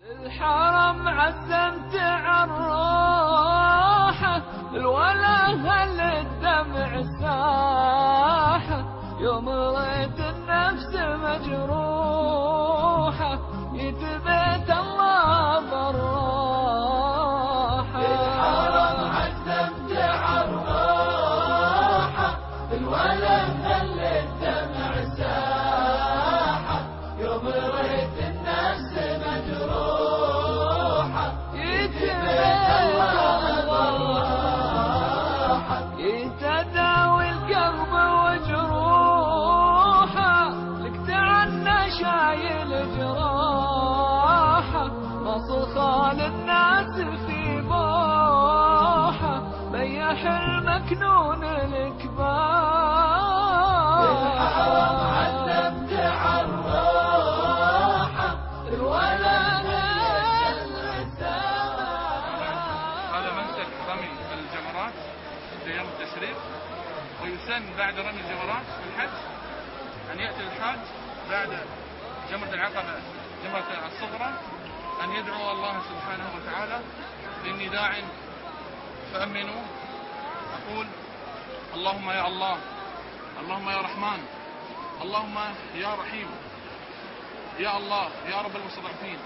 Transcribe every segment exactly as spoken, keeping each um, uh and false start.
الحرم عزمت عالراحة الولا هل الدمع ساحة يوم ريت النفس مجروحة يتبت الله بالراحة. الحرم عزمت عالراحة الولا هل الدمع ساحة يوم ريت النفس مجروحة يتبت الله بالراحة يتداوي القلب وجروحه لك تعنى شايل جراحه مصخال الناس في بوحه بيح المكنون الكبار. الحرم عزمت عالراحة الولا هذا منسك رمي الجمرات في يوم التشريق، ويسن بعد رمي الجمرات في الحج أن يأتي الحاج بعد جمرة العقبة جمرة الصغرى أن يدعو الله سبحانه وتعالى إني داع فأمنوا. أقول اللهم يا الله، اللهم يا رحمن، اللهم يا رحيم، يا الله يا رب المستضعفين،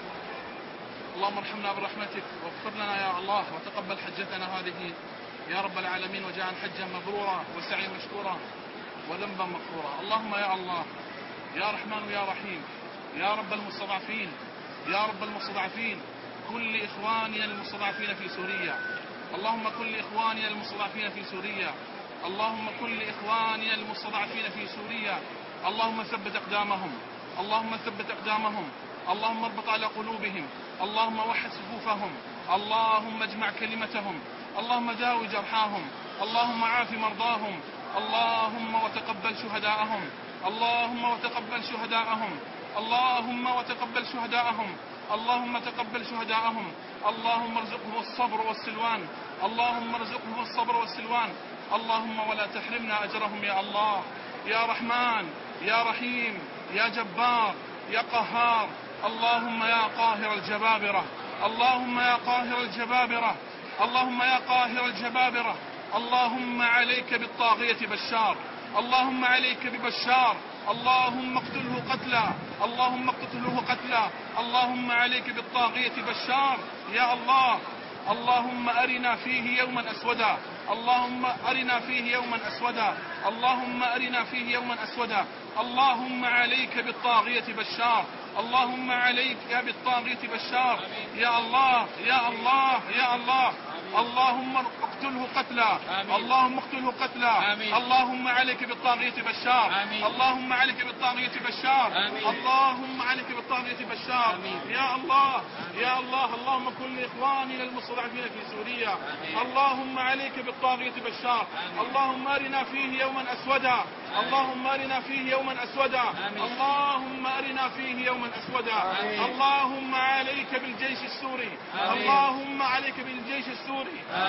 اللهم ارحمنا برحمتك واغفر لنا يا الله وتقبل حجتنا هذه يا رب العالمين وجعل حجا مبرورا وسعيا مشكورا وذنبا مغفورا. اللهم يا الله يا رحمن يا رحيم يا رب المستضعفين، يا رب المستضعفين كل إخواننا المستضعفين في سوريا، اللهم كل إخواننا المستضعفين في سوريا، اللهم كل إخواننا المستضعفين في سوريا، اللهم ثبت أقدامهم، اللهم ثبت أقدامهم، اللهم اربط على قلوبهم، اللهم وحد صفوفهم، اللهم اجمع كلمتهم، اللهم داوي جرحاهم، اللهم عاف مرضاهم، اللهم وتقبل شهداءهم، اللهم وتقبل شهداءهم، اللهم وتقبل شهداءهم، اللهم تقبل شهداءهم، اللهم ارزقهم الصبر والسلوان، اللهم ارزقهم الصبر والسلوان، اللهم ولا تحرمنا أجرهم يا الله. يا رحمن يا رحيم يا جبار يا قهار، اللهم يا قاهر الجبابرة، اللهم يا قاهر الجبابرة، اللهم يا قاهر الجبابرة، اللهم عليك بالطاغية بشار، اللهم عليك ببشار، اللهم اقتله قتلا، اللهم اقتله قتلا، اللهم عليك بالطاغية بشار يا الله. اللهم أرنا فيه يوما أسودا، اللهم أرنا فيه يوما أسودا، اللهم أرنا فيه يوما أسودا، اللهم عليك بالطاغية بشار، اللهم عليك يا بالطاغية بشار يا الله يا الله يا الله. اللهم اقتله قتلا، اللهم اقتله قتلا، اللهم عليك بالطاغية بشار، اللهم عليك بالطاغية بشار، اللهم عليك بالطاغية بشار يا الله يا الله. اللهم كن لإخواننا المستضعفين في سوريا، اللهم عليك بالطاغية بشار، اللهم أرنا فيه يوما أسودا، اللهم أرنا فيه يوما أسودا، اللهم أرنا فيه يوما أسودا، اللهم عليك بالجيش السوري، اللهم عليك بالجيش السوري،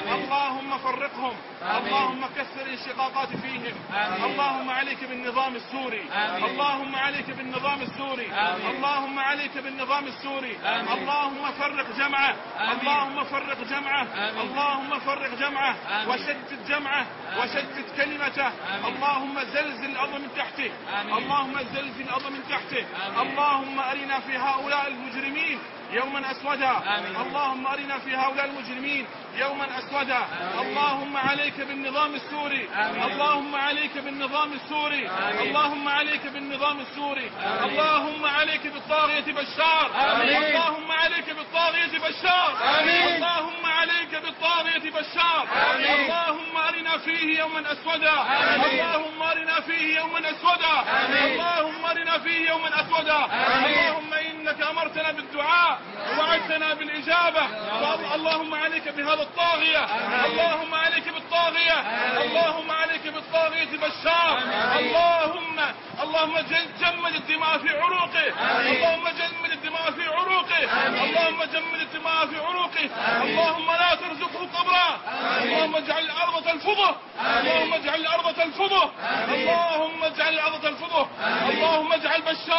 اللهم فرقهم، اللهم كسر الانشقاقات فيهم، اللهم عليك بالنظام السوري، اللهم عليك بالنظام السوري، اللهم عليك بالنظام السوري، اللهم فرق جمعه، اللهم فرق جمعه، اللهم فرق جمعه وشتت جمعه وشتت كلمته، اللهم زلزل الأرض من تحته، اللهم زلزل الأرض من تحته، اللهم أرنا في هؤلاء المجرمين يوما أسودا، اللهم أرنا في هؤلاء المجرمين يوما أسودا، اللهم عليك بالنظام السوري، اللهم عليك بالنظام السوري، اللهم عليك بالنظام السوري، اللهم عليك بالطاغية بشار، اللهم عليك بالطاغية بشار، اللهم عليك بالطاغية بشار، اللهم أرنا فيه يوما أسودا، اللهم أرنا فيه يوما أسودا، اللهم أرنا فيه يوما أسودا، اللهم إنك أمرتنا بالدعاء ووعدتنا بالإجابة، اللهم عليك بهذا الطاغية، اللهم عليك بالطاغية، اللهم عليك بالطاغية بشار، اللهم اللهم جمد الدماء في عروقه، اللهم جمد الدماء في عروقه، اللهم جمد الدماء في عروقه، اللهم لا ترزقه قبرا، اللهم اجعل الأرض تلفظه، اللهم اجعل الأرض تلفظه، اللهم اجعل الأرض تلفظه، اللهم اجعل بشار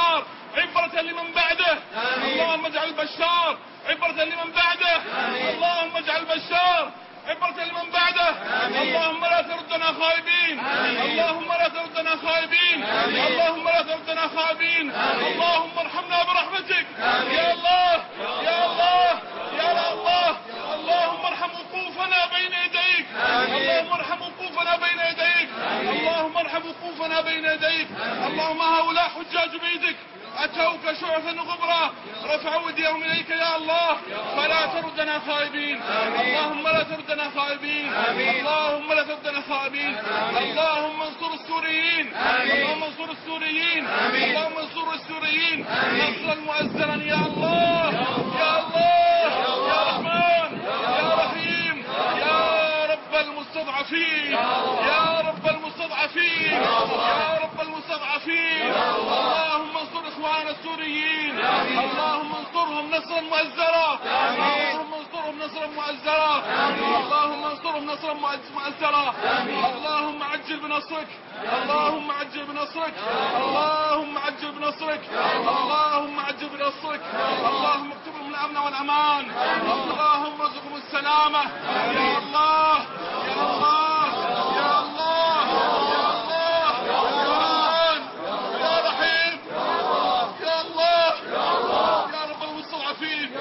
عبرة لمن بعده. اللهم اجعل بشار عبرة لمن بعده. اللهم اجعل بشار عبرة لمن بعده. اللهم لا تردنا خائبين. اللهم لا تردنا خائبين. اللهم لا تردنا خائبين. اللهم ارحمنا برحمتك يا الله يا الله يا الله. اللهم ارحم وقوفنا بين يديك. اللهم ارحم وقوفنا بين يديك. اللهم ارحم وقوفنا بين يديك. اللهم هؤلاء حجاج بيتك أتوك شعثا غبرا رفعوا ايديهم إليك يا الله فلا تردنا خائبين. اللهم لا تردنا خائبين. اللهم لا تردنا خائبين. اللهم انصر السوريين. اللهم انصر السوريين. اللهم انصر السوريين نصرا مؤزرا يا الله يا الله يا رحمن يا رحيم يا رب المستضعفين يا رب المستضعفين يا رب المستضعفين. اللهم انصر اخواننا السوريين. اللهم انصرهم نصرا مؤزرا. اللهم انصرهم نصرا مؤزرا. اللهم انصرهم نصرا مؤزرا. اللهم عجل بنصرك. اللهم عجل بنصرك. اللهم عجل بنصرك. اللهم عجل بنصرك. اللهم اكتب لهم الامن والامان. اللهم ارزقهم السلامه يا الله يا الله يا الله يا الله يا رحمن يا رحيم يا الله يا رب المستضعفين.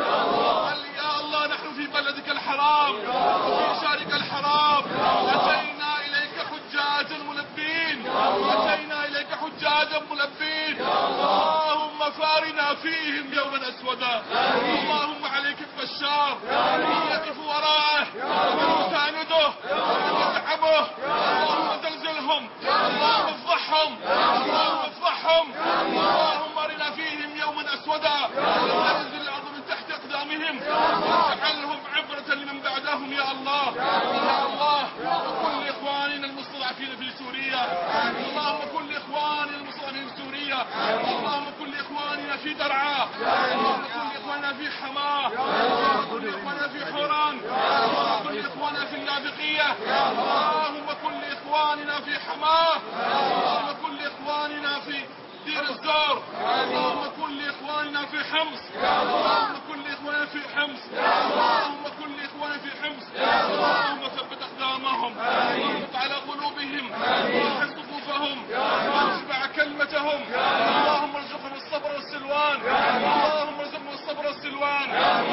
يا الله نحن في بلدك الحرام وفي شارك الحرام أتينا إليك حجاجا ملبين. أتينا إليك حجاجا ملبين. اللهم فارنا فيهم يوما أسودا. اللهم عليك ببشار ومن يقف وراءه ومن يسانده ومن يدعمه. اللهم زلزلهم. اللهم افضحهم. اللهم افضحهم. اللهم ارنا فيهم يوما أسودا. انزل الأرض من تحت أقدامهم واجعلهم عبرة لمن بعدهم يا الله يا الله. وكل إخواننا المستضعفين في سوريا. اللهم كل إخواننا المستضعفين في سوريا. اللهم كل إخواننا في درعا. اللهم كل إخواننا في حماه. اللهم كل إخواننا في حوران. اللهم كل إخواننا في اللاذقية. اللهم كل إخواننا في حماه. اللهم كل إخواننا في دير الزور. اللهم كل إخواننا في حمص. اللهم كل إخواننا في حمص. اللهم كل إخواننا في حمص. اللهم ثبت أقدامهم واربط على قلوبهم واحد صفوفهم واشبع كلمتهم. اللهم ارزقهم الصبر والسلوان. اللهم ارزقهم الصبر والسلوان.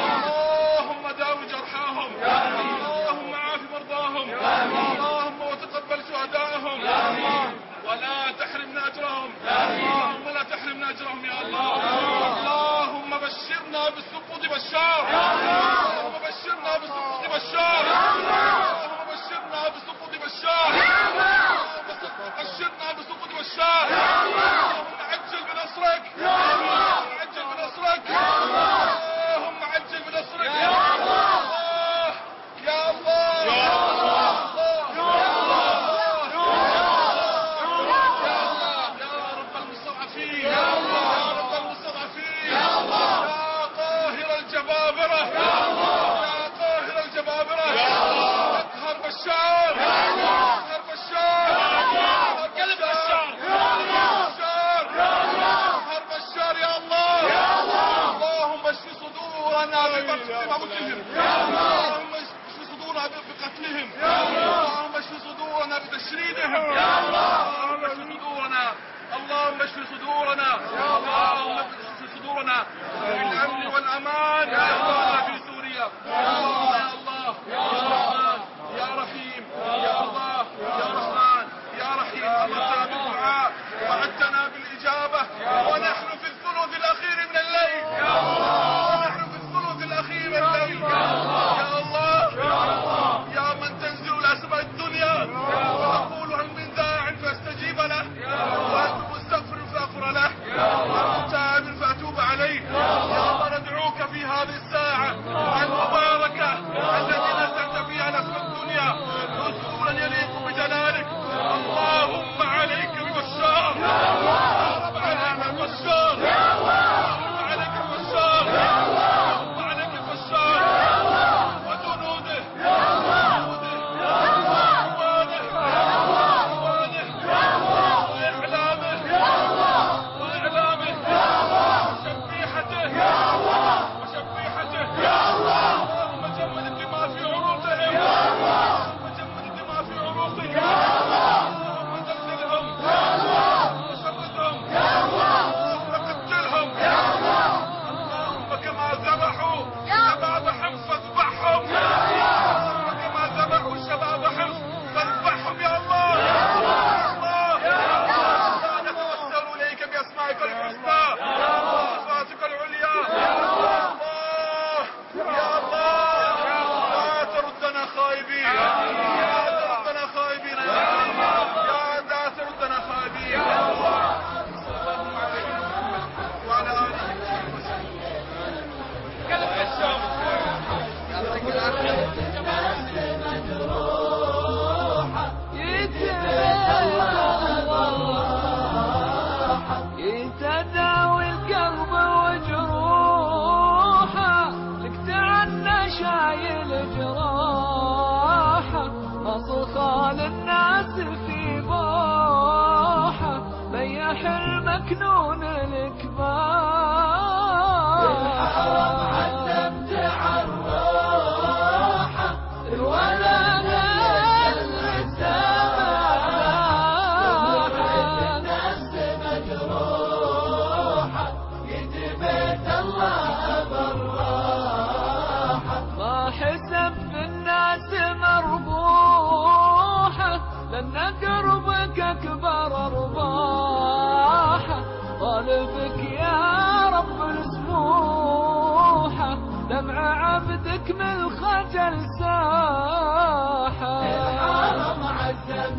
اللهم داوي جرحاهم. اللهم عاف مرضاهم. اللهم وتقبل شهداءهم ولا تحرمنا أجرهم. اللهم لا تحرمنا أجرهم يا الله. اللهم بشرنا بالسقوط بشار. اللهم بشرنا بالسقوط بشار. اللهم بشرنا بالسقوط بشار. اللهم بشرنا بالسقوط بشار. اللهم عجل بنصرك. اللهم عجل بنصرك. اللهم عجل بنصرك يا الله يا الله يا الله يا الله يا رب المستضعفين يا الله يا رب المستضعفين يا الله يا قاهر الجبابرة يا الله يا قاهر الجبابرة يا الله. اقهر بشار يا الله. اقهر بشار اقهر بشار بشار اقهر بشار يا الله يا الله. اللهم اشف صدورنا بقتلهم يا الله. اللهم اشف صدورنا بقتلهم يا الله. اللهم اشف صدورنا بتشريدهم يا الله. اللهم اشف صدورنا. اللهم اشف صدورنا. اللهم اشف صدورنا بالامن والامان يا اخواننا في سوريا. يا الله يا الله يا رحمن يا رحيم يا الله يا رحمن يا رحيم. امرتنا بالدعاء وعدتنا بالاجابه ونحن في الثلث الاخير من الليل يا الله. ونحن في الثلث الاخير من الليل يا الله يا الله يا من تنزل الاسماء الدنيا وتقول هل من داع فاستجيب له وانت مستغفر فاغفر له وانت تائب فاتوب عليه. يا الله ندعوك أكبر أرباحه، طالبك يا رب السموحة، دمع عبدك من الخجل ساحة. الحرم عذب